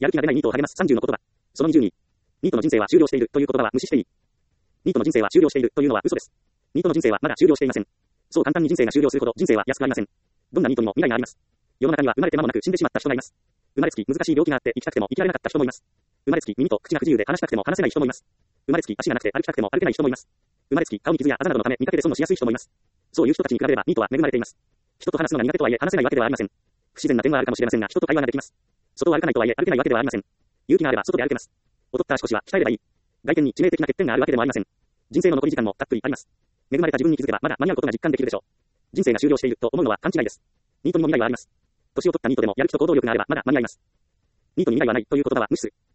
やる気が出ないニートを励ます30の言葉。その22。ニートの人生は終了しているという言葉は無視していい。ニートの人生は終了しているというのは嘘です。ニートの人生はまだ終了していません。そう簡単に人生が終了するほど人生は安くありません。どんなニートにも未来があります。世の中には生まれて間もなく死んでしまった人がいます。生まれつき難しい病気があって生きたくても生きられなかった人もいます。生まれつき耳と口が不自由で話したくても話せない人もいます。生まれつき足がなくて歩きたくても歩けない人もいます。生まれつき顔に傷やあざなどのため見かけて損のしやすい人もいます。そういう人たちに比べればニートは恵まれています。人と話すのが苦手とはいえ話せないわけではありません。不自然な点はあるかもしれませんが人と会話ができます。外を歩かないとはいえ歩けないわけではありません。勇気があれば外で歩けます。劣った足腰は鍛えればいい。外見に致命的な欠点があるわけでもありません。人生の残り時間もたっぷりあります。恵まれた自分に気づけばまだ間に合うことが実感できるでしょう。人生が終了していると思うのは勘違いです。ニートにも未来はあります。年を取ったニートでもやる気と行動力があればまだ間に合います。ニートに未来はないという言葉は無視する。